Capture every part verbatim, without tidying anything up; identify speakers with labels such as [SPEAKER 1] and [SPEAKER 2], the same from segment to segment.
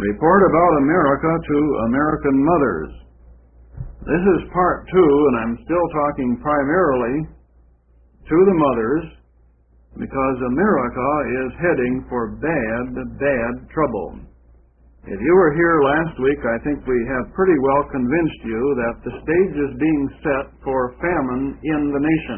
[SPEAKER 1] Report about America to American mothers. This is part two, and I'm still talking primarily to the mothers because America is heading for bad, bad trouble. If you were here last week, I think we have pretty well convinced you that the stage is being set for famine in the nation.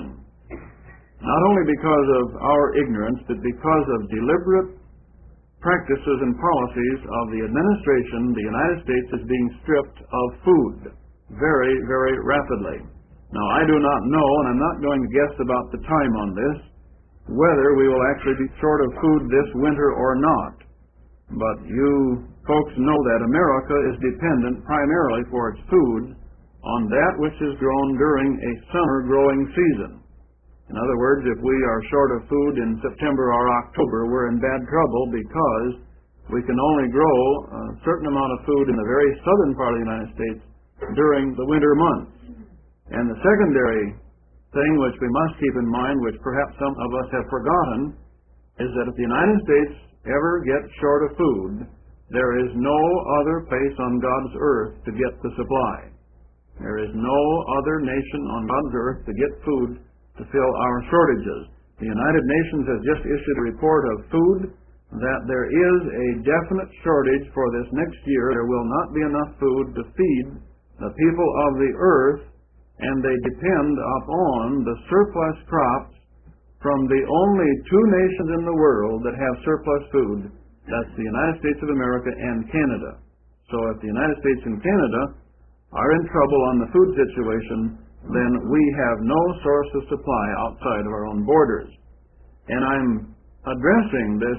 [SPEAKER 1] Not only because of our ignorance, but because of deliberate practices and policies of the administration. The United States is being stripped of food very, very rapidly. Now, I do not know, and I'm not going to guess about the time on this, whether we will actually be short of food this winter or not. But you folks know that America is dependent primarily for its food on that which is grown during a summer growing season. In other words, if we are short of food in September or October, we're in bad trouble because we can only grow a certain amount of food in the very southern part of the United States during the winter months. And the secondary thing which we must keep in mind, which perhaps some of us have forgotten, is that if the United States ever gets short of food, there is no other place on God's earth to get the supply. There is no other nation on God's earth to get food to fill our shortages. The United Nations has just issued a report of food that there is a definite shortage for this next year. There will not be enough food to feed the people of the earth, and they depend upon the surplus crops from the only two nations in the world that have surplus food. That's the United States of America and Canada. So if the United States and Canada are in trouble on the food situation, then we have no source of supply outside of our own borders. And I'm addressing this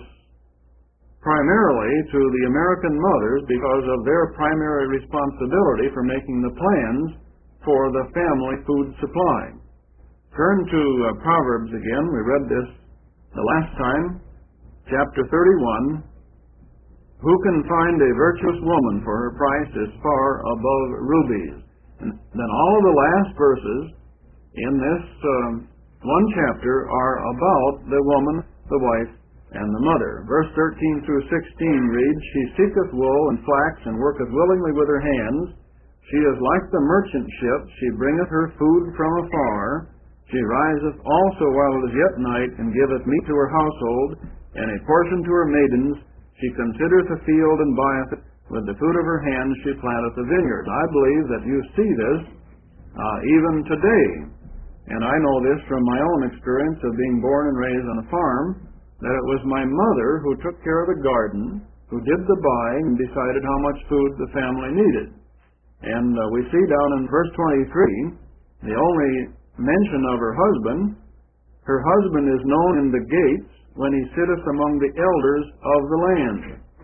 [SPEAKER 1] primarily to the American mothers because of their primary responsibility for making the plans for the family food supply. Turn to uh, Proverbs again. We read this the last time, chapter thirty-one. Who can find a virtuous woman, for her price is far above rubies? And then all of the last verses in this um, one chapter are about the woman, the wife, and the mother. Verse thirteen through sixteen reads, She seeketh wool and flax, and worketh willingly with her hands. She is like the merchant ship, she bringeth her food from afar. She riseth also while it is yet night, and giveth meat to her household, and a portion to her maidens. She considereth a field and buyeth it. With the fruit of her hands she planteth a vineyard. I believe that you see this uh, even today. And I know this from my own experience of being born and raised on a farm, that it was my mother who took care of the garden, who did the buying and decided how much food the family needed. And uh, we see down in verse twenty-three, the only mention of her husband. Her husband is known in the gates when he sitteth among the elders of the land.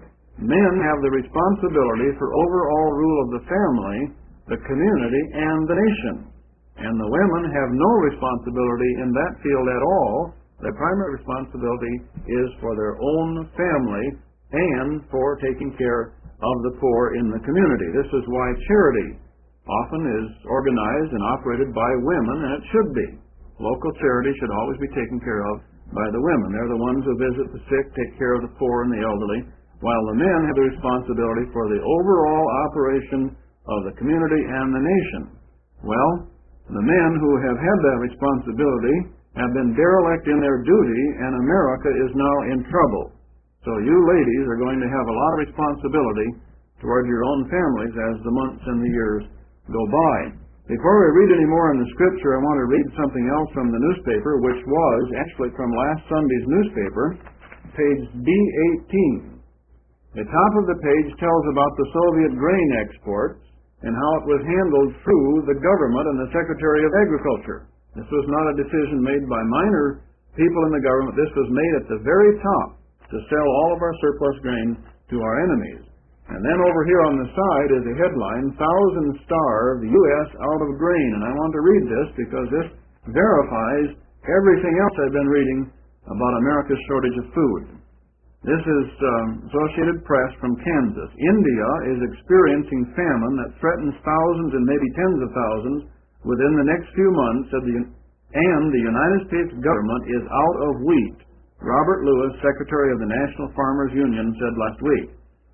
[SPEAKER 1] Men have the responsibility for overall rule of the family, the community, and the nation. And the women have no responsibility in that field at all. Their primary responsibility is for their own family and for taking care of the poor in the community. This is why charity often is organized and operated by women, and it should be. Local charity should always be taken care of by the women. They're the ones who visit the sick, take care of the poor and the elderly, while the men have the responsibility for the overall operation of the community and the nation. Well, the men who have had that responsibility have been derelict in their duty, and America is now in trouble. So you ladies are going to have a lot of responsibility toward your own families as the months and the years go by. Before we read any more in the Scripture, I want to read something else from the newspaper, which was actually from last Sunday's newspaper, page D eighteen. The top of the page tells about the Soviet grain exports and how it was handled through the government and the Secretary of Agriculture. This was not a decision made by minor people in the government. This was made at the very top to sell all of our surplus grain to our enemies. And then over here on the side is a headline, Thousands Starve, U S Out of Grain. And I want to read this because this verifies everything else I've been reading about America's shortage of food. This is um, Associated Press from Kansas. India is experiencing famine that threatens thousands and maybe tens of thousands within the next few months, of the, and the United States government is out of wheat, Robert Lewis, Secretary of the National Farmers Union, said last week.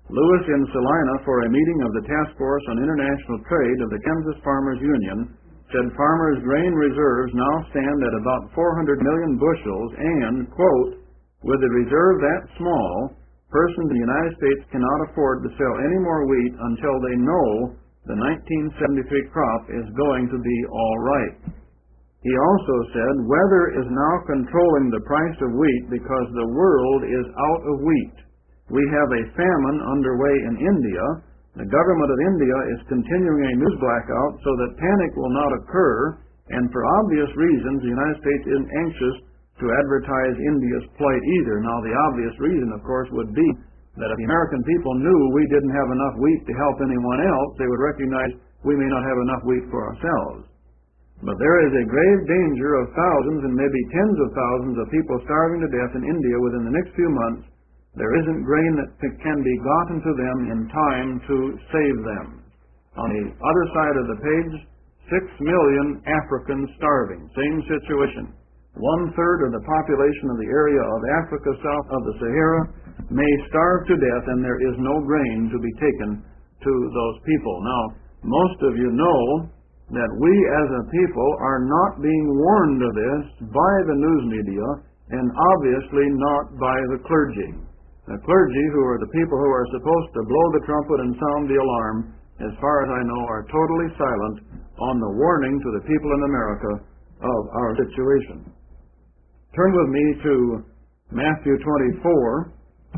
[SPEAKER 1] Lewis in Salina, for a meeting of the Task Force on International Trade of the Kansas Farmers Union, said farmers' grain reserves now stand at about four hundred million bushels and, quote, with a reserve that small, persons in the United States cannot afford to sell any more wheat until they know the nineteen seventy-three crop is going to be all right. He also said weather is now controlling the price of wheat because the world is out of wheat. We have a famine underway in India. The government of India is continuing a news blackout so that panic will not occur, and for obvious reasons, the United States isn't anxious to advertise India's plight either. Now, the obvious reason, of course, would be that if the American people knew we didn't have enough wheat to help anyone else, they would recognize we may not have enough wheat for ourselves. But there is a grave danger of thousands and maybe tens of thousands of people starving to death in India within the next few months. There isn't grain that can be gotten to them in time to save them. On the other side of the page, six million Africans starving. Same situation. One-third of the population of the area of Africa south of the Sahara may starve to death, and there is no grain to be taken to those people. Now, most of you know that we as a people are not being warned of this by the news media, and obviously not by the clergy. The clergy, who are the people who are supposed to blow the trumpet and sound the alarm, as far as I know, are totally silent on the warning to the people in America of our situation. Turn with me to Matthew twenty-four.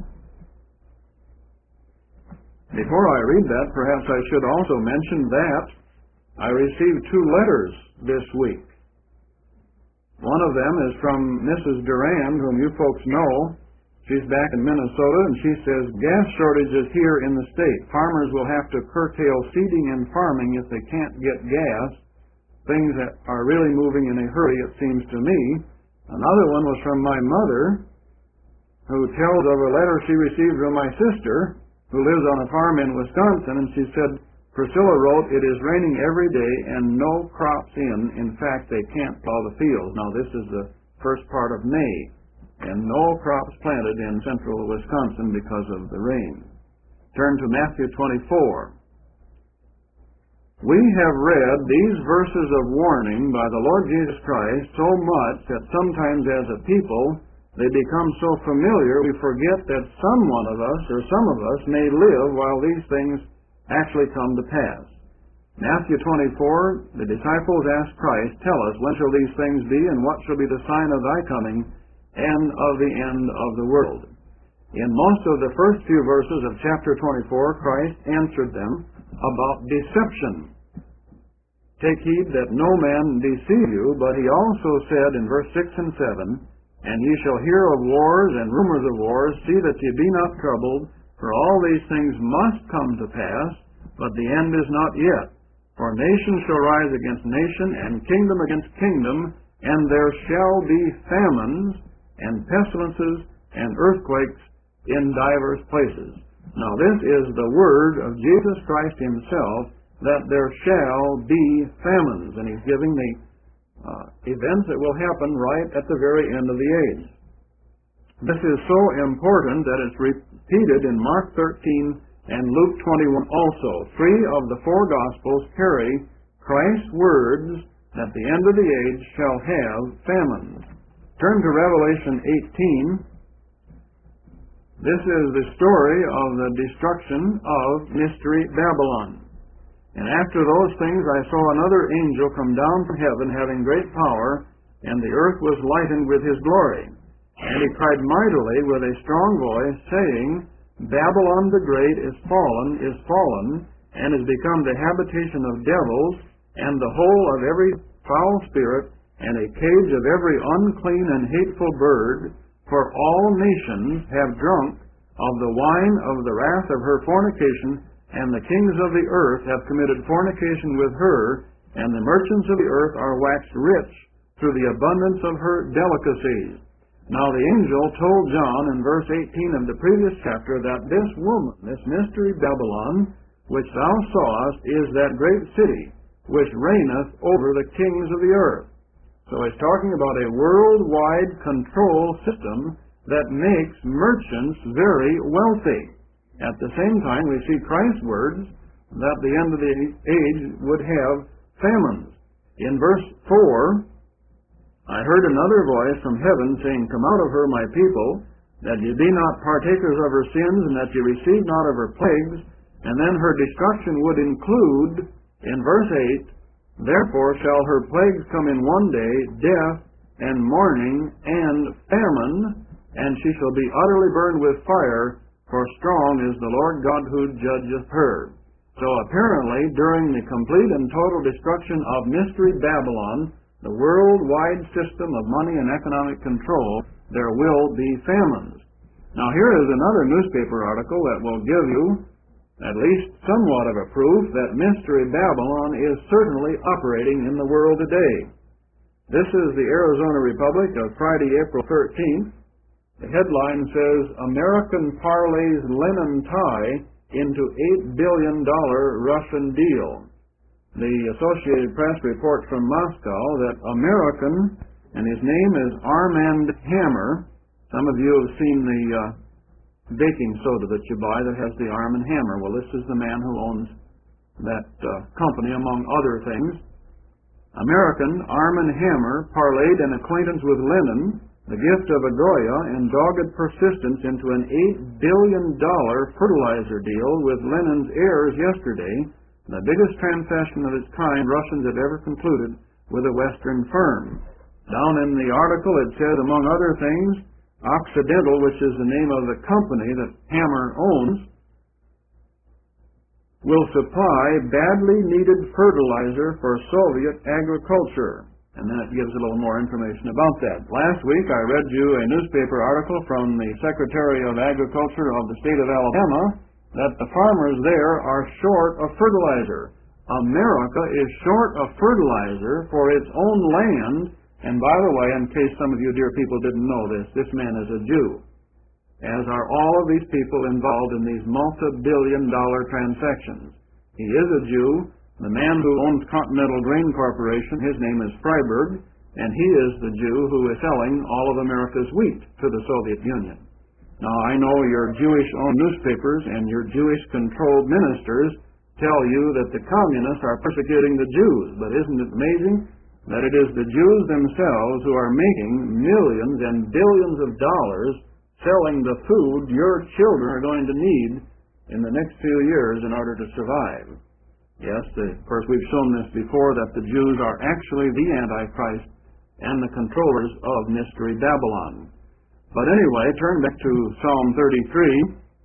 [SPEAKER 1] Before I read that, perhaps I should also mention that I received two letters this week. One of them is from Missus Durand, whom you folks know. She's back in Minnesota, and she says, gas shortages here in the state. Farmers will have to curtail seeding and farming if they can't get gas. Things that are really moving in a hurry, it seems to me. Another one was from my mother, who tells of a letter she received from my sister, who lives on a farm in Wisconsin, and she said, Priscilla wrote, it is raining every day and no crops in. In fact, they can't plow the fields. Now, this is the first part of May, and no crops planted in central Wisconsin because of the rain. Turn to Matthew twenty-four. We have read these verses of warning by the Lord Jesus Christ so much that sometimes as a people they become so familiar we forget that some one of us or some of us may live while these things actually come to pass. Matthew twenty-four, the disciples asked Christ, tell us, when shall these things be, and what shall be the sign of thy coming and of the end of the world? In most of the first few verses of chapter twenty-four, Christ answered them about deception. Take heed that no man deceive you, but he also said in verse six and seven, and ye shall hear of wars and rumors of wars, see that ye be not troubled, for all these things must come to pass, but the end is not yet. For nation shall rise against nation, and kingdom against kingdom, and there shall be famines, and pestilences, and earthquakes in divers places. Now this is the word of Jesus Christ himself, that there shall be famines. And he's giving the uh, events that will happen right at the very end of the age. This is so important that it's repeated in Mark thirteen and Luke twenty-one also. Three of the four Gospels carry Christ's words that the end of the age shall have famines. Turn to Revelation eighteen. This is the story of the destruction of Mystery Babylon. And after those things I saw another angel come down from heaven, having great power, and the earth was lightened with his glory. And he cried mightily with a strong voice, saying, Babylon the great is fallen, is fallen, and is become the habitation of devils, and the hole of every foul spirit, and a cage of every unclean and hateful bird. For all nations have drunk of the wine of the wrath of her fornication, and the kings of the earth have committed fornication with her, and the merchants of the earth are waxed rich through the abundance of her delicacies. Now the angel told John in verse eighteen of the previous chapter that this woman, this mystery Babylon, which thou sawest, is that great city which reigneth over the kings of the earth. So he's talking about a worldwide control system that makes merchants very wealthy. At the same time, we see Christ's words that the end of the age would have famines. In verse four, I heard another voice from heaven saying, Come out of her, my people, that ye be not partakers of her sins, and that ye receive not of her plagues. And then her destruction would include, in verse eight, Therefore shall her plagues come in one day, death, and mourning, and famine, and she shall be utterly burned with fire, for strong is the Lord God who judgeth her. So apparently, during the complete and total destruction of Mystery Babylon, the worldwide system of money and economic control, there will be famines. Now here is another newspaper article that will give you at least somewhat of a proof that Mystery Babylon is certainly operating in the world today. This is the Arizona Republic of Friday, April thirteenth. The headline says, American parlays linen tie into eight billion dollars Russian deal. The Associated Press reports from Moscow that American, and his name is Armand Hammer. Some of you have seen the uh, baking soda that you buy that has the Arm and Hammer. Well, this is the man who owns that uh, company, among other things. American Arm and Hammer parlayed an acquaintance with linen, the gift of a Goya, and dogged persistence into an eight billion dollars fertilizer deal with linen's heirs yesterday, the biggest transaction of its kind Russians have ever concluded with a Western firm. Down in the article it says, among other things, Occidental, which is the name of the company that Hammer owns, will supply badly needed fertilizer for Soviet agriculture. And then it gives a little more information about that. Last week I read you a newspaper article from the Secretary of Agriculture of the state of Alabama that the farmers there are short of fertilizer. America is short of fertilizer for its own land. And by the way, in case some of you dear people didn't know this, this man is a Jew, as are all of these people involved in these multi-billion dollar transactions. He is a Jew. The man who owns Continental Grain Corporation, his name is Freiberg, and he is the Jew who is selling all of America's wheat to the Soviet Union. Now, I know your Jewish-owned newspapers and your Jewish-controlled ministers tell you that the communists are persecuting the Jews, but isn't it amazing that it is the Jews themselves who are making millions and billions of dollars selling the food your children are going to need in the next few years in order to survive? Yes, the, of course, we've shown this before, that the Jews are actually the Antichrist and the controllers of Mystery Babylon. But anyway, turn back to Psalm thirty-three,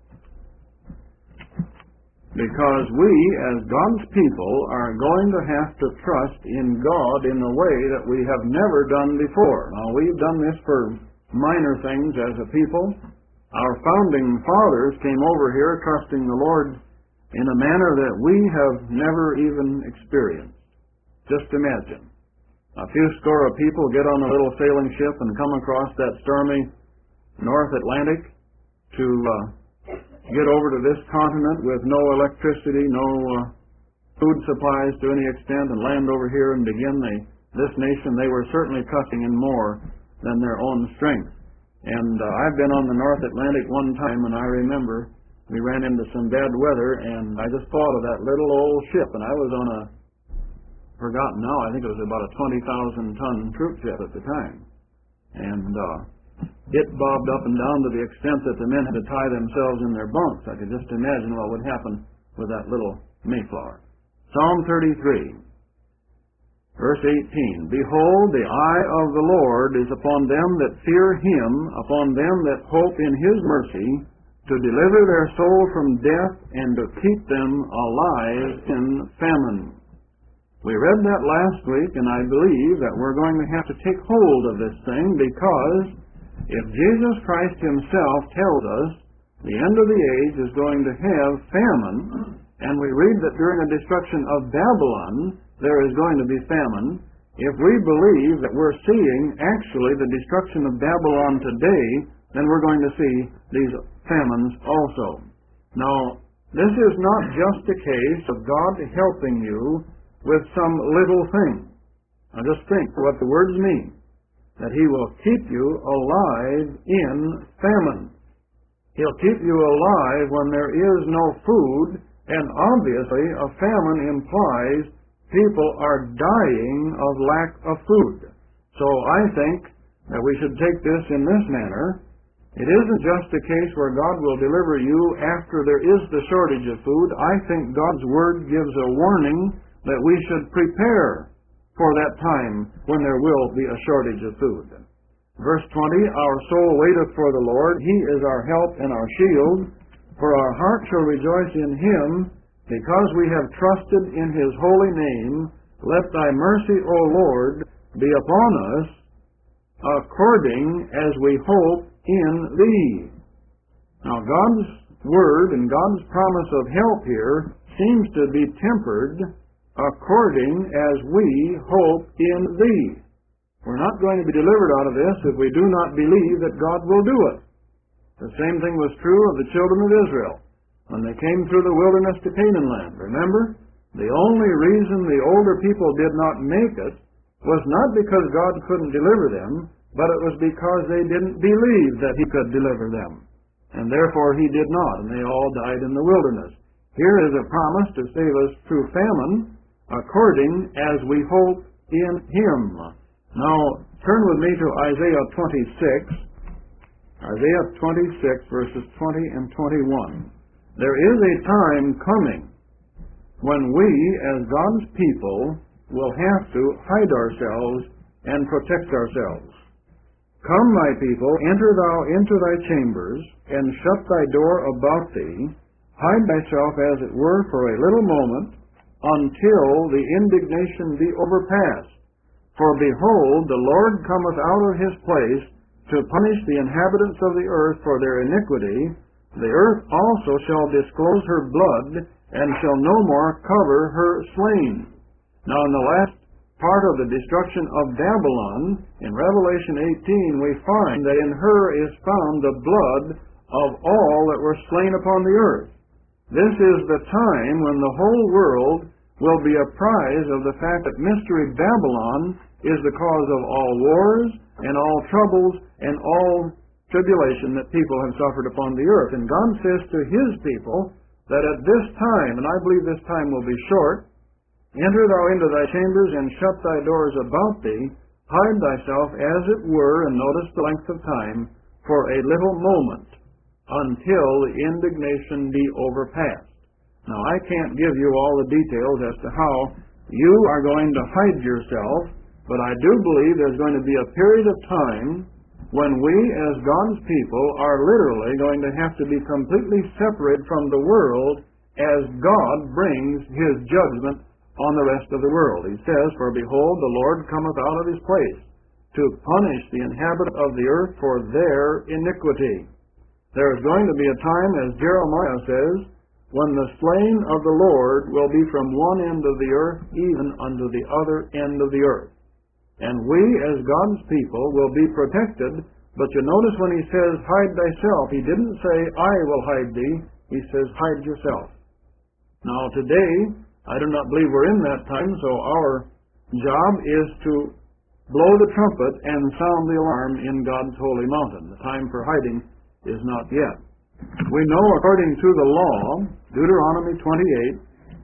[SPEAKER 1] because we, as God's people, are going to have to trust in God in a way that we have never done before. Now, we've done this for minor things as a people. Our founding fathers came over here trusting the Lord in a manner that we have never even experienced. Just imagine. A few score of people get on a little sailing ship and come across that stormy North Atlantic to uh, get over to this continent with no electricity, no uh, food supplies to any extent, and land over here and begin the, this nation. They were certainly trusting in more than their own strength. And uh, I've been on the North Atlantic one time, and I remember we ran into some bad weather, and I just thought of that little old ship, and I was on a, forgotten now, I think it was about a twenty thousand ton troop ship at the time. And uh, it bobbed up and down to the extent that the men had to tie themselves in their bunks. I could just imagine what would happen with that little Mayflower. Psalm thirty-three, verse eighteen, Behold, the eye of the Lord is upon them that fear Him, upon them that hope in His mercy, to deliver their soul from death and to keep them alive in famine. We read that last week, and I believe that we're going to have to take hold of this thing, because if Jesus Christ Himself tells us the end of the age is going to have famine, and we read that during the destruction of Babylon there is going to be famine, if we believe that we're seeing actually the destruction of Babylon today, then we're going to see these famines also. Now, this is not just a case of God helping you with some little thing. Now just think what the words mean. That He will keep you alive in famine. He'll keep you alive when there is no food, and obviously a famine implies people are dying of lack of food. So I think that we should take this in this manner. It isn't just a case where God will deliver you after there is the shortage of food. I think God's Word gives a warning that we should prepare for that time when there will be a shortage of food. Verse twenty, our soul waiteth for the Lord. He is our help and our shield. For our heart shall rejoice in Him, because we have trusted in His holy name. Let thy mercy, O Lord, be upon us, according as we hope in Thee. Now God's Word and God's promise of help here seems to be tempered according as we hope in Thee. We're not going to be delivered out of this if we do not believe that God will do it. The same thing was true of the children of Israel when they came through the wilderness to Canaan land. Remember, the only reason the older people did not make it was not because God couldn't deliver them, but it was because they didn't believe that He could deliver them. And therefore He did not, and they all died in the wilderness. Here is a promise to save us through famine, according as we hope in Him. Now, turn with me to Isaiah twenty-six. Isaiah twenty-six, verses twenty and twenty-one. There is a time coming when we, as God's people, will have to hide ourselves and protect ourselves. Come, my people, enter thou into thy chambers, and shut thy door about thee. Hide thyself, as it were, for a little moment, until the indignation be overpast. For behold, the Lord cometh out of His place to punish the inhabitants of the earth for their iniquity. The earth also shall disclose her blood, and shall no more cover her slain. Now in the last part of the destruction of Babylon, in Revelation eighteen, we find that in her is found the blood of all that were slain upon the earth. This is the time when the whole world will be apprised of the fact that Mystery Babylon is the cause of all wars and all troubles and all tribulation that people have suffered upon the earth. And God says to His people that at this time, and I believe this time will be short, enter thou into thy chambers and shut thy doors about thee, hide thyself as it were, and notice the length of time, for a little moment, until the indignation be overpast. Now I can't give you all the details as to how you are going to hide yourself, but I do believe there's going to be a period of time when we as God's people are literally going to have to be completely separated from the world as God brings His judgment on the rest of the world. He says, for behold, the Lord cometh out of His place to punish the inhabitants of the earth for their iniquity. There is going to be a time, as Jeremiah says, when the slain of the Lord will be from one end of the earth even unto the other end of the earth. And we, as God's people, will be protected. But you notice when He says, hide thyself, He didn't say, I will hide thee. He says, hide yourself. Now today, I do not believe we're in that time, so our job is to blow the trumpet and sound the alarm in God's holy mountain. The time for hiding is not yet. We know, according to the law, Deuteronomy twenty-eight,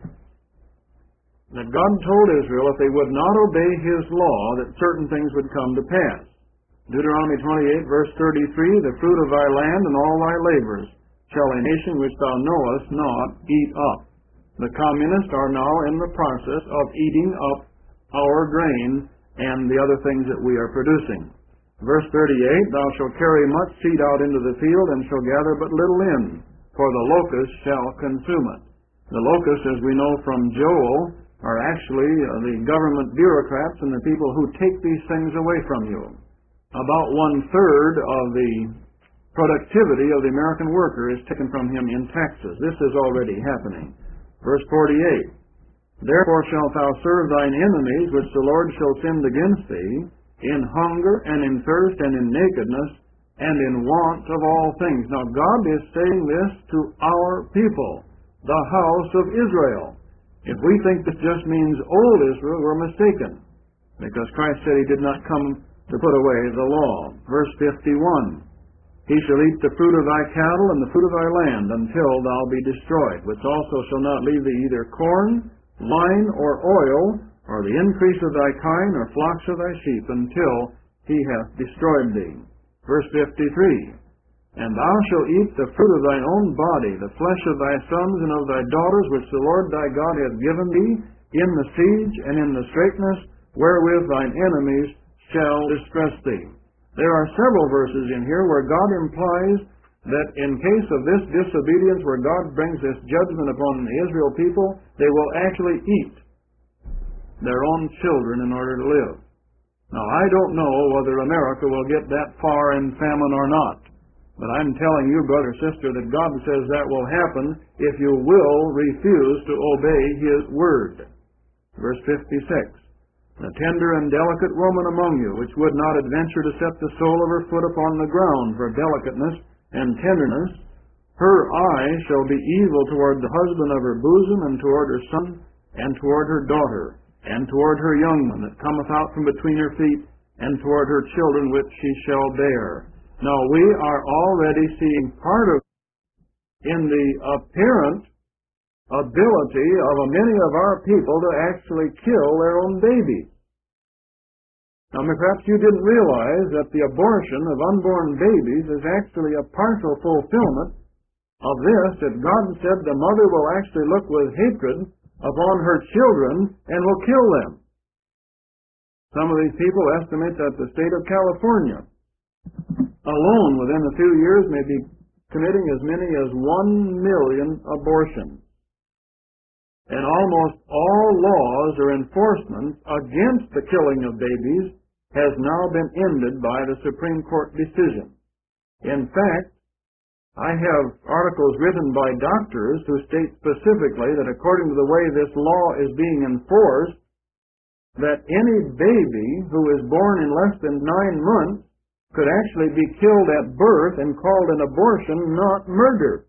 [SPEAKER 1] that God told Israel if they would not obey His law, that certain things would come to pass. Deuteronomy twenty-eight, verse thirty-three, the fruit of thy land and all thy labors shall a nation which thou knowest not eat up. The communists are now in the process of eating up our grain and the other things that we are producing. Verse thirty-eight, thou shalt carry much seed out into the field, and shall gather but little in, for the locust shall consume it. The locusts, as we know from Joel, are actually uh, the government bureaucrats and the people who take these things away from you. About one-third of the productivity of the American worker is taken from him in taxes. This is already happening. Verse forty-eight, therefore shalt thou serve thine enemies, which the Lord shall send against thee, in hunger and in thirst and in nakedness and in want of all things. Now God is saying this to our people, the house of Israel. If we think this just means old Israel, we're mistaken, because Christ said He did not come to put away the law. Verse fifty-one, He shall eat the fruit of thy cattle and the fruit of thy land until thou be destroyed, which also shall not leave thee either corn, wine, or oil, or the increase of thy kine, or flocks of thy sheep, until he hath destroyed thee. Verse fifty-three, And thou shalt eat the fruit of thine own body, the flesh of thy sons and of thy daughters, which the Lord thy God hath given thee, in the siege and in the straitness, wherewith thine enemies shall distress thee. There are several verses in here where God implies that in case of this disobedience, where God brings this judgment upon the Israel people, they will actually eat their own children in order to live. Now, I don't know whether America will get that far in famine or not, but I'm telling you, brother, sister, that God says that will happen if you will refuse to obey His word. Verse fifty-six, The tender and delicate woman among you, which would not adventure to set the sole of her foot upon the ground for delicateness and tenderness, her eye shall be evil toward the husband of her bosom, and toward her son, and toward her daughter, and toward her young one that cometh out from between her feet, and toward her children which she shall bear. Now we are already seeing part of in the apparent ability of many of our people to actually kill their own babies. Now, perhaps you didn't realize that the abortion of unborn babies is actually a partial fulfillment of this, that God said the mother will actually look with hatred upon her children and will kill them. Some of these people estimate that the state of California alone within a few years may be committing as many as one million abortions. And almost all laws or enforcement against the killing of babies has now been ended by the Supreme Court decision. In fact, I have articles written by doctors who state specifically that according to the way this law is being enforced, that any baby who is born in less than nine months could actually be killed at birth and called an abortion, not murder.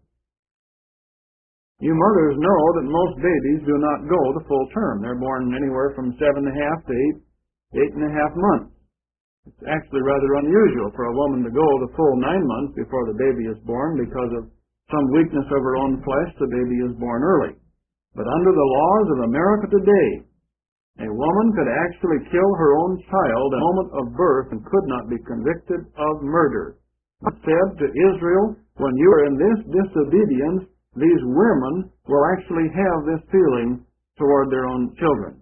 [SPEAKER 1] You mothers know that most babies do not go the full term. They're born anywhere from seven and a half to eight, eight and a half months. It's actually rather unusual for a woman to go the full nine months before the baby is born because of some weakness of her own flesh. The baby is born early. But under the laws of America today, a woman could actually kill her own child at the moment of birth and could not be convicted of murder. God said to Israel, when you are in this disobedience, these women will actually have this feeling toward their own children.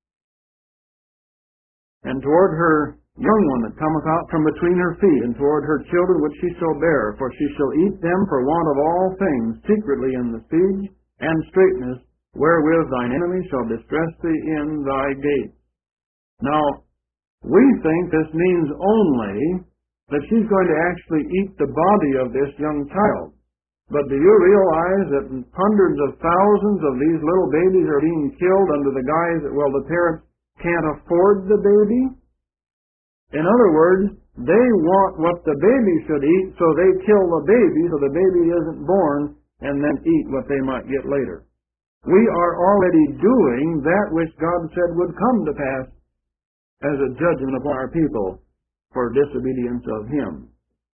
[SPEAKER 1] And toward her young one that cometh out from between her feet, and toward her children which she shall bear, for she shall eat them for want of all things, secretly in the siege and straitness, wherewith thine enemy shall distress thee in thy gates. Now, we think this means only that she's going to actually eat the body of this young child. But do you realize that hundreds of thousands of these little babies are being killed under the guise that, well, the parents can't afford the baby? In other words, they want what the baby should eat, so they kill the baby so the baby isn't born and then eat what they might get later. We are already doing that which God said would come to pass as a judgment upon our people for disobedience of Him.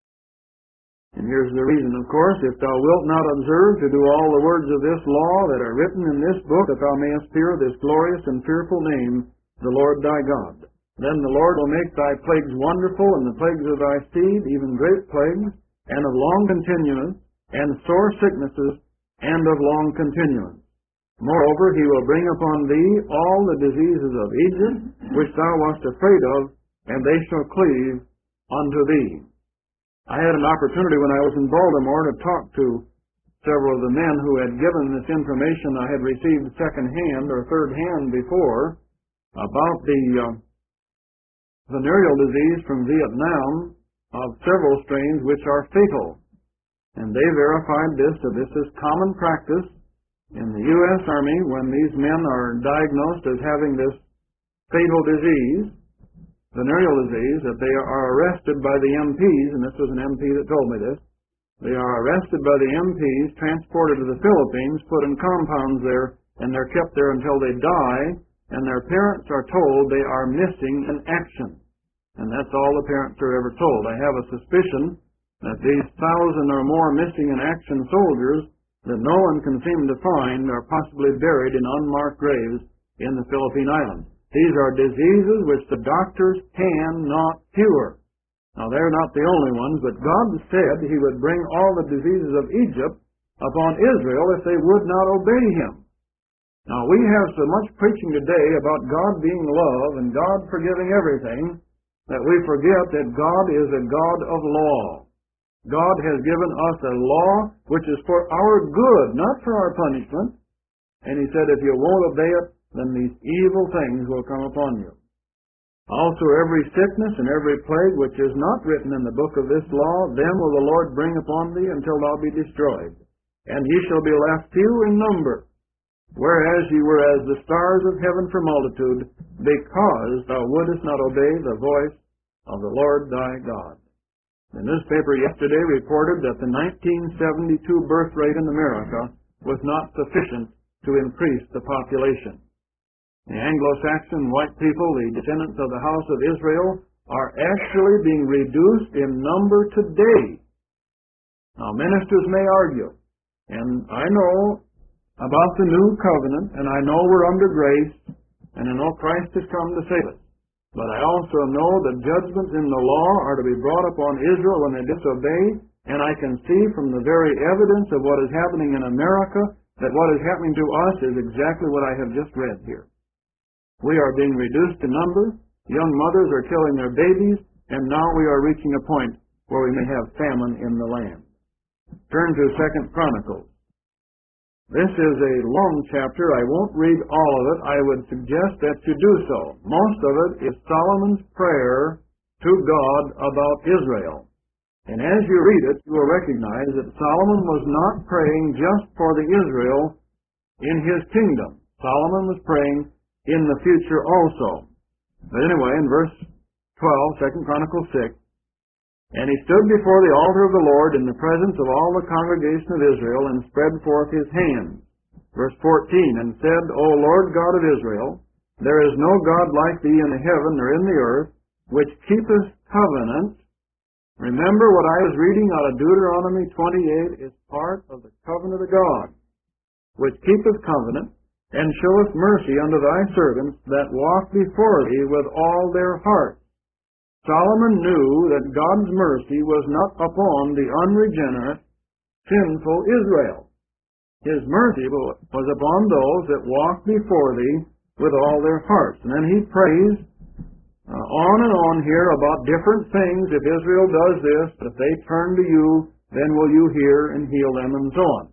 [SPEAKER 1] And here's the reason, of course, if thou wilt not observe to do all the words of this law that are written in this book, that thou mayest fear this glorious and fearful name, the Lord thy God. Then the Lord will make thy plagues wonderful, and the plagues of thy seed, even great plagues, and of long continuance, and sore sicknesses, and of long continuance. Moreover, he will bring upon thee all the diseases of Egypt, which thou wast afraid of, and they shall cleave unto thee. I had an opportunity when I was in Baltimore to talk to several of the men who had given this information I had received second-hand or third-hand before about the uh, venereal disease from Vietnam of several strains which are fatal. And they verified this, that this is common practice in the U S Army when these men are diagnosed as having this fatal disease, venereal disease, that they are arrested by the M Ps, and this was an M P that told me this. They are arrested by the M Ps, transported to the Philippines, put in compounds there, and they're kept there until they die, and their parents are told they are missing in action. And that's all the parents are ever told. I have a suspicion that these thousand or more missing in action soldiers that no one can seem to find are possibly buried in unmarked graves in the Philippine Islands. These are diseases which the doctors cannot cure. Now, they're not the only ones, but God said He would bring all the diseases of Egypt upon Israel if they would not obey Him. Now, we have so much preaching today about God being love and God forgiving everything that we forget that God is a God of law. God has given us a law which is for our good, not for our punishment. And He said, if you won't obey it, then these evil things will come upon you. Also, every sickness and every plague which is not written in the book of this law, them will the Lord bring upon thee until thou be destroyed. And ye shall be left few in number, whereas ye were as the stars of heaven for multitude, because thou wouldest not obey the voice of the Lord thy God. The newspaper yesterday reported that the nineteen seventy-two birth rate in America was not sufficient to increase the population. The Anglo-Saxon white people, the descendants of the house of Israel, are actually being reduced in number today. Now, ministers may argue, and I know about the new covenant, and I know we're under grace, and I know Christ has come to save us. But I also know that judgments in the law are to be brought upon Israel when they disobey, and I can see from the very evidence of what is happening in America that what is happening to us is exactly what I have just read here. We are being reduced in number, young mothers are killing their babies, and now we are reaching a point where we may have famine in the land. Turn to Second Chronicles. This is a long chapter. I won't read all of it. I would suggest that you do so. Most of it is Solomon's prayer to God about Israel. And as you read it, you will recognize that Solomon was not praying just for the Israel in his kingdom. Solomon was praying in the future also. But anyway, in verse twelve, Second Chronicles six, and he stood before the altar of the Lord in the presence of all the congregation of Israel, and spread forth his hands. Verse fourteen, and said, O Lord God of Israel, there is no God like thee in the heaven nor in the earth, which keepeth covenant. Remember what I was reading out of Deuteronomy twenty-eight is part of the covenant of God, which keepeth covenant, and showeth mercy unto thy servants that walk before thee with all their heart. Solomon knew that God's mercy was not upon the unregenerate, sinful Israel. His mercy was upon those that walk before thee with all their hearts. And then he prays uh, on and on here about different things. If Israel does this, if they turn to you, then will you hear and heal them, and so on.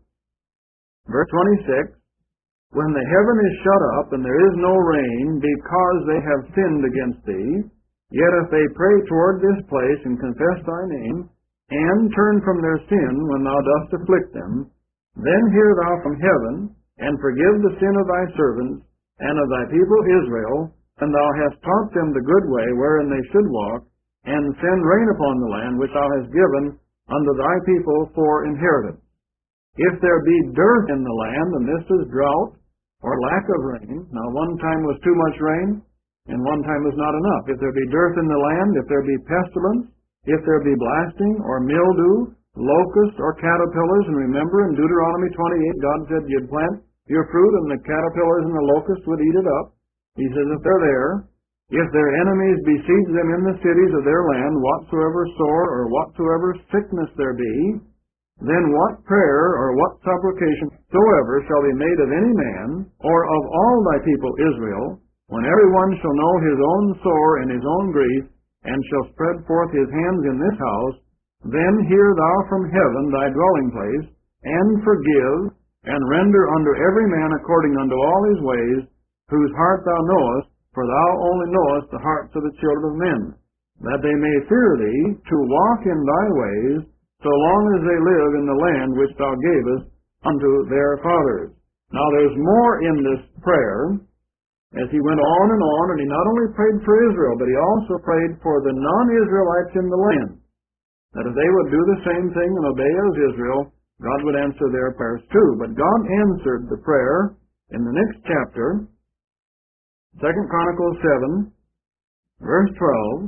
[SPEAKER 1] Verse twenty-six, when the heaven is shut up and there is no rain because they have sinned against thee, yet if they pray toward this place and confess thy name, and turn from their sin when thou dost afflict them, then hear thou from heaven, and forgive the sin of thy servants and of thy people Israel, and thou hast taught them the good way wherein they should walk, and send rain upon the land which thou hast given unto thy people for inheritance. If there be dearth in the land, and this is drought, or lack of rain, now one time was too much rain, and one time was not enough. If there be dearth in the land, if there be pestilence, if there be blasting, or mildew, locusts, or caterpillars, and remember in Deuteronomy twenty-eight, God said you'd plant your fruit, and the caterpillars and the locusts would eat it up. He says if they're there, if their enemies besiege them in the cities of their land, whatsoever sore or whatsoever sickness there be, then what prayer or what supplication soever shall be made of any man, or of all thy people Israel, when every one shall know his own sore and his own grief, and shall spread forth his hands in this house, then hear thou from heaven thy dwelling place, and forgive, and render unto every man according unto all his ways, whose heart thou knowest, for thou only knowest the hearts of the children of men, that they may fear thee, to walk in thy ways, so long as they live in the land which thou gavest unto their fathers. Now there's more in this prayer, as he went on and on, and he not only prayed for Israel, but he also prayed for the non-Israelites in the land, that if they would do the same thing and obey as Israel, God would answer their prayers too. But God answered the prayer in the next chapter, Second Chronicles seven, verse twelve,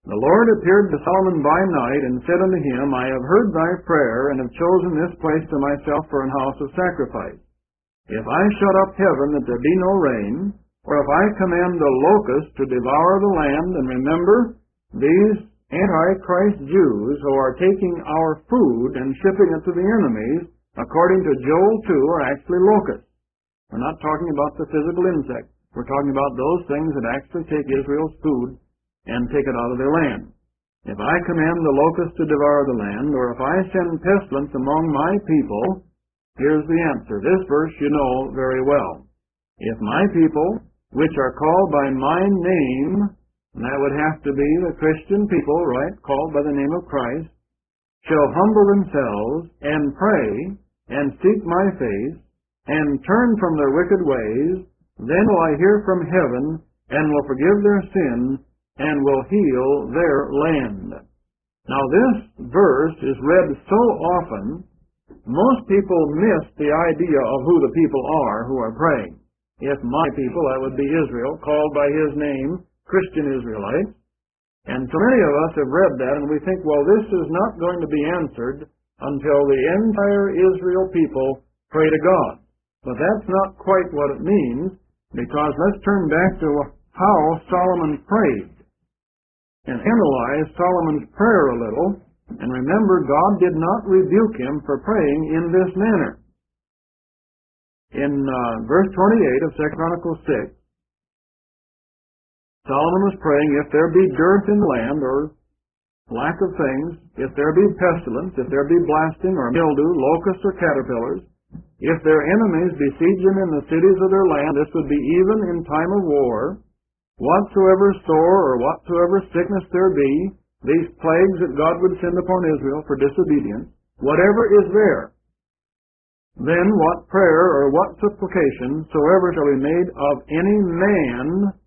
[SPEAKER 1] The Lord appeared to Solomon by night, and said unto him, I have heard thy prayer, and have chosen this place to myself for an house of sacrifice. If I shut up heaven that there be no rain, or if I command the locust to devour the land, and remember, these Antichrist Jews who are taking our food and shipping it to the enemies, according to Joel two, are actually locusts. We're not talking about the physical insect. We're talking about those things that actually take Israel's food and take it out of their land. If I command the locust to devour the land, or if I send pestilence among my people, here's the answer. This verse you know very well. If my people, which are called by my name, and that would have to be the Christian people, right, called by the name of Christ, shall humble themselves and pray and seek my face and turn from their wicked ways, then will I hear from heaven and will forgive their sin and will heal their land. Now this verse is read so often, most people miss the idea of who the people are who are praying. If my people, that would be Israel, called by his name, Christian Israelites. And so many of us have read that and we think, well, this is not going to be answered until the entire Israel people pray to God. But that's not quite what it means, because let's turn back to how Solomon prayed and analyze Solomon's prayer a little. And remember, God did not rebuke him for praying in this manner. In uh, verse twenty-eight of Second Chronicles six, Solomon was praying, if there be dearth in the land, or lack of things, if there be pestilence, if there be blasting or mildew, locusts or caterpillars, if their enemies besiege them in the cities of their land, this would be even in time of war, whatsoever sore or whatsoever sickness there be, these plagues that God would send upon Israel for disobedience, whatever is there, then what prayer or what supplication soever shall be made of any man.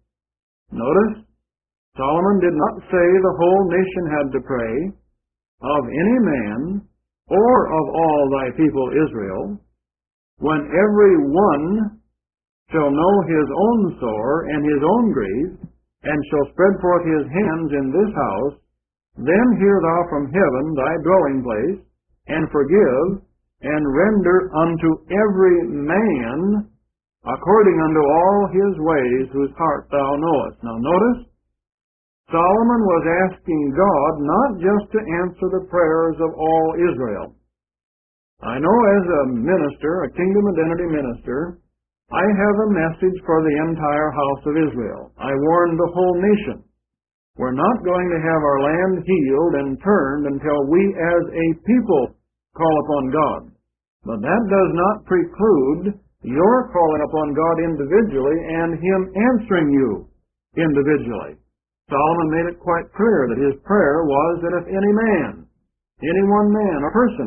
[SPEAKER 1] Notice, Solomon did not say the whole nation had to pray, of any man, or of all thy people Israel, when every one shall know his own sore and his own grief, and shall spread forth his hands in this house, then hear thou from heaven thy dwelling place, and forgive, and render unto every man according unto all his ways whose heart thou knowest. Now notice, Solomon was asking God not just to answer the prayers of all Israel. I know as a minister, a kingdom identity minister, I have a message for the entire house of Israel. I warn the whole nation. We're not going to have our land healed and turned until we as a people call upon God. But that does not preclude your calling upon God individually and Him answering you individually. Solomon made it quite clear that his prayer was that if any man, any one man or person,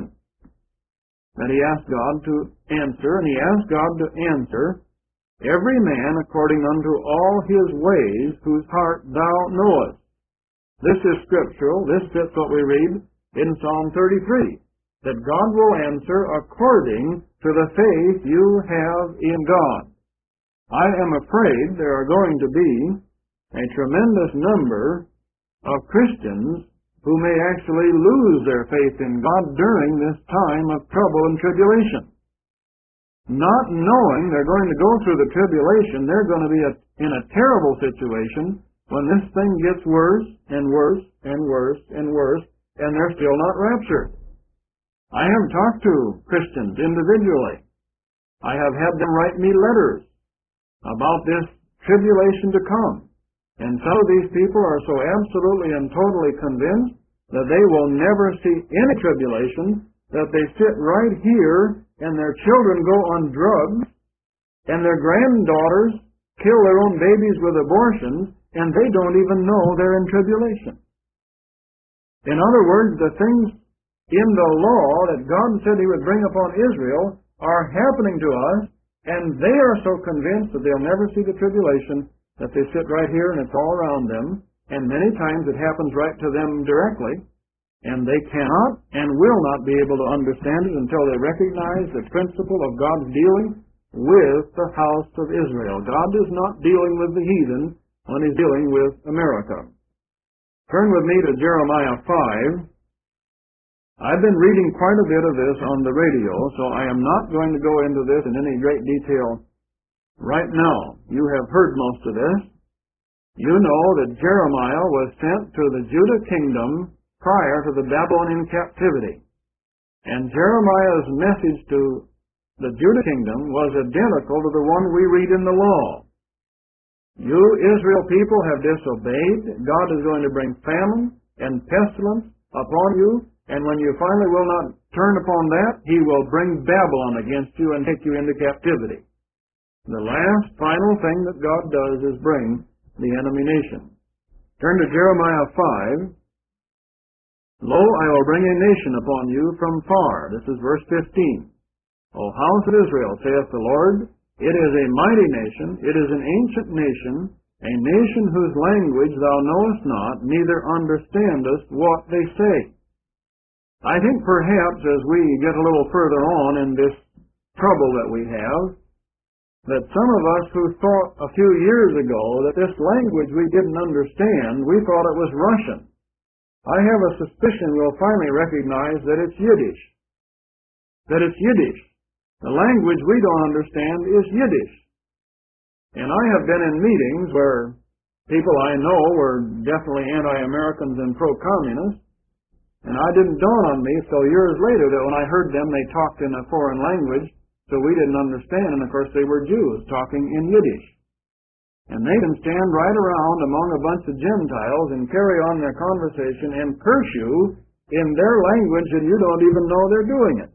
[SPEAKER 1] that he asked God to answer, and he asked God to answer every man according unto all his ways whose heart thou knowest. This is scriptural. This fits what we read in Psalm thirty-three, that God will answer according to the faith you have in God. I am afraid there are going to be a tremendous number of Christians who may actually lose their faith in God during this time of trouble and tribulation. Not knowing they're going to go through the tribulation, they're going to be a, in a terrible situation when this thing gets worse and worse and worse and worse, and they're still not raptured. I have talked to Christians individually. I have had them write me letters about this tribulation to come. And some of these people are so absolutely and totally convinced that they will never see any tribulation, that they sit right here and their children go on drugs and their granddaughters kill their own babies with abortions, and they don't even know they're in tribulation. In other words, the things in the law that God said He would bring upon Israel are happening to us, and they are so convinced that they'll never see the tribulation that they sit right here and it's all around them, and many times it happens right to them directly, and they cannot and will not be able to understand it until they recognize the principle of God's dealing with the house of Israel. God is not dealing with the heathen when He's dealing with America. Turn with me to Jeremiah five. I've been reading quite a bit of this on the radio, so I am not going to go into this in any great detail right now. You have heard most of this. You know that Jeremiah was sent to the Judah kingdom prior to the Babylonian captivity. And Jeremiah's message to the Judah kingdom was identical to the one we read in the law. You Israel people have disobeyed. God is going to bring famine and pestilence upon you, and when you finally will not turn upon that, He will bring Babylon against you and take you into captivity. The last final thing that God does is bring the enemy nation. Turn to Jeremiah five. Lo, I will bring a nation upon you from far. This is verse fifteen. O house of Israel, saith the Lord, it is a mighty nation, it is an ancient nation, a nation whose language thou knowest not, neither understandest what they say. I think perhaps as we get a little further on in this trouble that we have, that some of us who thought a few years ago that this language we didn't understand, we thought it was Russian. I have a suspicion we'll finally recognize that it's Yiddish. That it's Yiddish. The language we don't understand is Yiddish. And I have been in meetings where people I know were definitely anti-Americans and pro-communist, and I didn't dawn on me till years later that when I heard them, they talked in a foreign language, so we didn't understand, and of course they were Jews talking in Yiddish. And they can stand right around among a bunch of Gentiles and carry on their conversation and curse you in their language, and you don't even know they're doing it.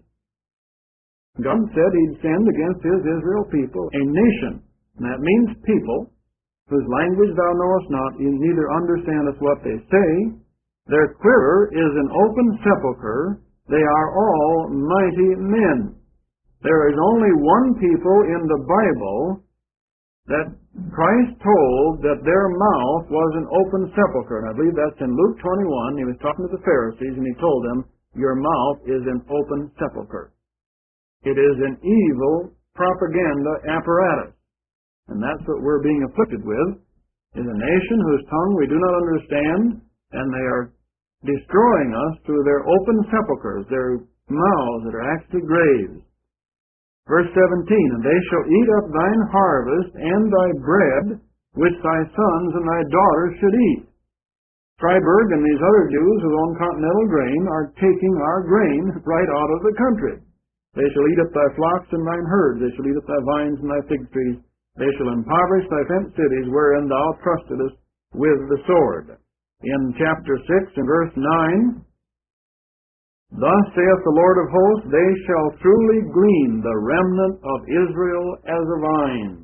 [SPEAKER 1] God said He'd send against His Israel people a nation, and that means people, whose language thou knowest not, you neither understandest what they say. Their quiver is an open sepulchre, they are all mighty men. There is only one people in the Bible that Christ told that their mouth was an open sepulchre. And I believe that's in Luke twenty-one. He was talking to the Pharisees and He told them, your mouth is an open sepulchre. It is an evil propaganda apparatus. And that's what we're being afflicted with, is a nation whose tongue we do not understand, and they are destroying us through their open sepulchres, their mouths that are actually graves. Verse seventeen, and they shall eat up thine harvest and thy bread, which thy sons and thy daughters should eat. Freiberg and these other Jews who own Continental Grain are taking our grain right out of the country. They shall eat up thy flocks and thine herds, they shall eat up thy vines and thy fig trees, they shall impoverish thy fenced cities wherein thou trustedest with the sword. In chapter six and verse nine, thus saith the Lord of hosts, they shall truly glean the remnant of Israel as a vine.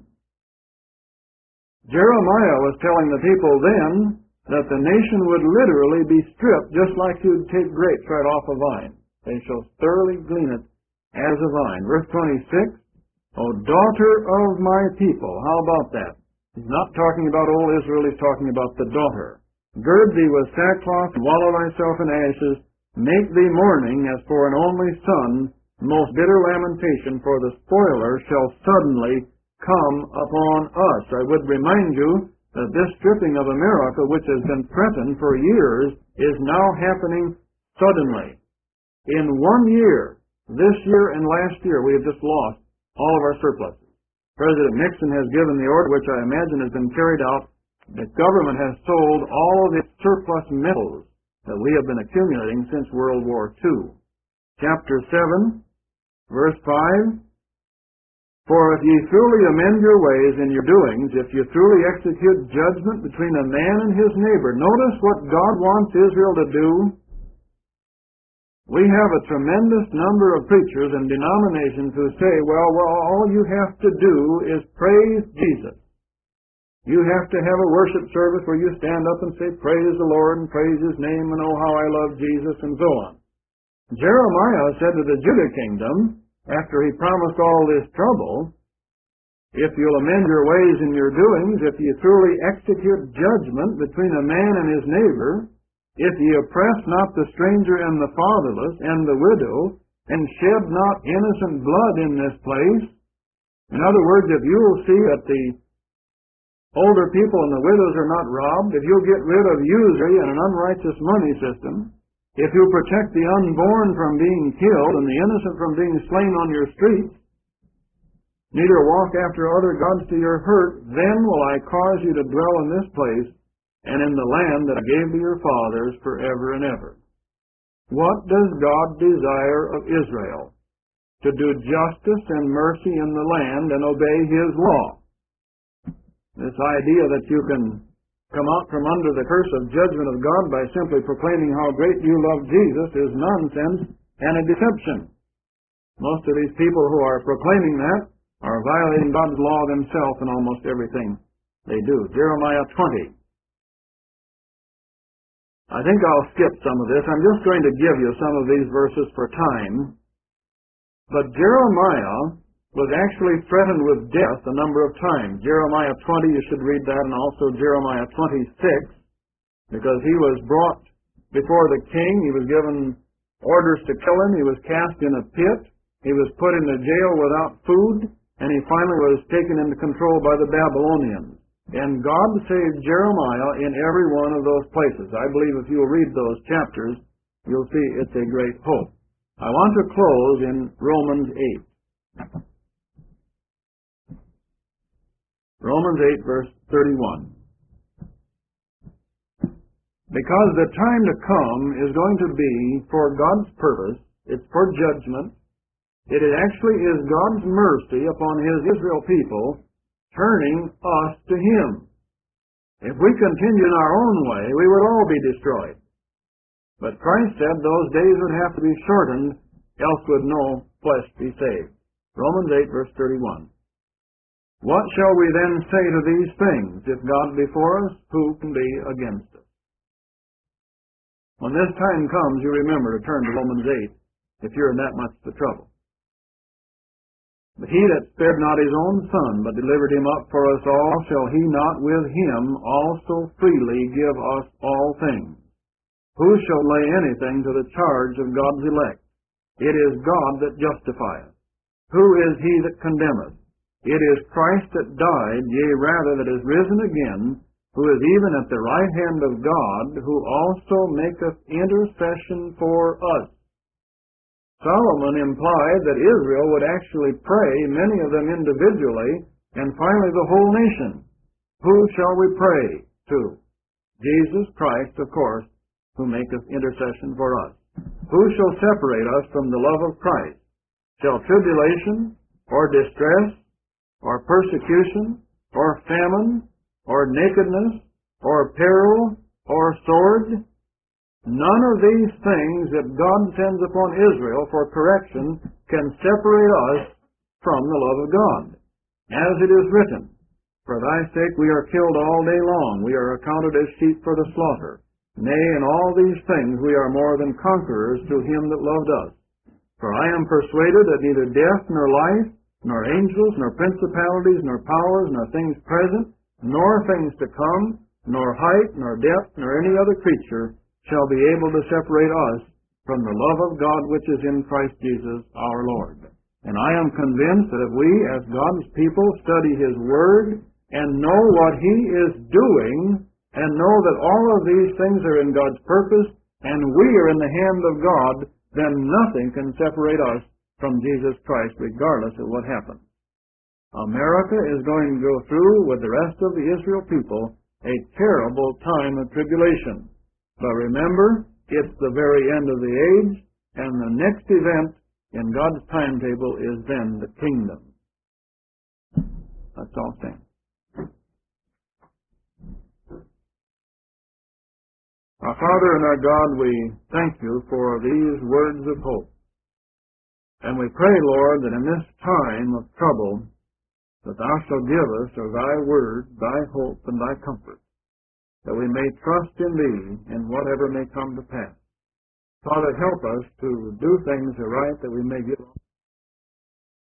[SPEAKER 1] Jeremiah was telling the people then that the nation would literally be stripped just like you'd take grapes right off a vine. They shall thoroughly glean it as a vine. Verse twenty-six, O daughter of my people. How about that? He's not talking about old Israel, he's talking about the daughter. Gird thee with sackcloth, and wallow thyself in ashes, make thee mourning as for an only son, most bitter lamentation, for the spoiler shall suddenly come upon us. I would remind you that this stripping of America, which has been threatened for years, is now happening suddenly. In one year, this year and last year, we have just lost all of our surpluses. President Nixon has given the order, which I imagine has been carried out. The government has sold all of its surplus metals that we have been accumulating since World War Two. Chapter seven, verse five, for if ye truly amend your ways and your doings, if you truly execute judgment between a man and his neighbor, notice what God wants Israel to do. We have a tremendous number of preachers and denominations who say, well, well, all you have to do is praise Jesus. You have to have a worship service where you stand up and say, praise the Lord and praise His name and oh how I love Jesus and so on. Jeremiah said to the Judah kingdom, after he promised all this trouble, if you'll amend your ways and your doings, if you truly execute judgment between a man and his neighbor, if ye oppress not the stranger and the fatherless and the widow, and shed not innocent blood in this place, in other words, if you'll see that the older people and the widows are not robbed, if you'll get rid of usury and an unrighteous money system, if you protect the unborn from being killed and the innocent from being slain on your streets, neither walk after other gods to your hurt, then will I cause you to dwell in this place and in the land that I gave to your fathers forever and ever. What does God desire of Israel? To do justice and mercy in the land and obey His law. This idea that you can come out from under the curse of judgment of God by simply proclaiming how great you love Jesus is nonsense and a deception. Most of these people who are proclaiming that are violating God's law themselves in almost everything they do. Jeremiah twenty. I think I'll skip some of this. I'm just going to give you some of these verses for time. But Jeremiah was actually threatened with death a number of times. Jeremiah twenty, you should read that, and also Jeremiah twenty-six, because he was brought before the king. He was given orders to kill him. He was cast in a pit. He was put in a jail without food, and he finally was taken into control by the Babylonians. And God saved Jeremiah in every one of those places. I believe if you'll read those chapters, you'll see it's a great hope. I want to close in Romans eight. Romans eight, verse thirty-one. Because the time to come is going to be for God's purpose, it's for judgment. It actually is God's mercy upon His Israel people, turning us to Him. If we continued in our own way, we would all be destroyed. But Christ said those days would have to be shortened, else would no flesh be saved. Romans eight, verse thirty-one. What shall we then say to these things? If God be for us, who can be against us? When this time comes, you remember to turn to Romans eight if you're in that much the trouble. But he that spared not his own Son, but delivered him up for us all, shall he not with him also freely give us all things? Who shall lay anything to the charge of God's elect? It is God that justifieth. Who is he that condemneth? It is Christ that died, yea, rather that is risen again, who is even at the right hand of God, who also maketh intercession for us. Solomon implied that Israel would actually pray, many of them individually, and finally the whole nation. Who shall we pray to? Jesus Christ, of course, who maketh intercession for us. Who shall separate us from the love of Christ? Shall tribulation, or distress, or persecution, or famine, or nakedness, or peril, or sword? None of these things that God sends upon Israel for correction can separate us from the love of God. As it is written, For thy sake we are killed all day long, we are accounted as sheep for the slaughter. Nay, in all these things we are more than conquerors through him that loved us. For I am persuaded that neither death nor life, nor angels, nor principalities, nor powers, nor things present, nor things to come, nor height, nor depth, nor any other creature shall be able to separate us from the love of God which is in Christ Jesus our Lord. And I am convinced that if we, as God's people, study His Word and know what He is doing, and know that all of these things are in God's purpose, and we are in the hand of God, then nothing can separate us from Jesus Christ, regardless of what happens. America is going to go through, with the rest of the Israel people, a terrible time of tribulation. But remember, it's the very end of the age, and the next event in God's timetable is then the kingdom. Let's all stand. Our Father and our God, we thank you for these words of hope. And we pray, Lord, that in this time of trouble, that thou shalt give us of thy word, thy hope, and thy comfort, that we may trust in thee in whatever may come to pass. Father, help us to do things aright that we may give